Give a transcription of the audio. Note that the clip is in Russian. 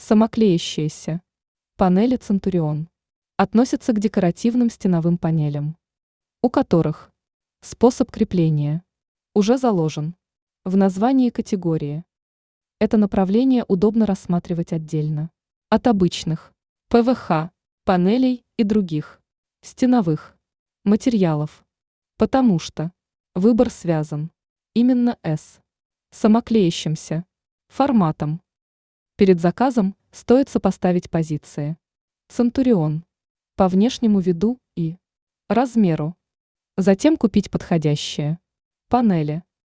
Самоклеящиеся. Панели Центурион относятся к декоративным стеновым панелям, у которых способ крепления уже заложен в названии категории. Это направление удобно рассматривать отдельно от обычных ПВХ, панелей и других стеновых материалов, потому что выбор связан именно с самоклеящимся форматом. Перед заказом стоит сопоставить позиции Центурион по внешнему виду и размеру, затем купить подходящие панели.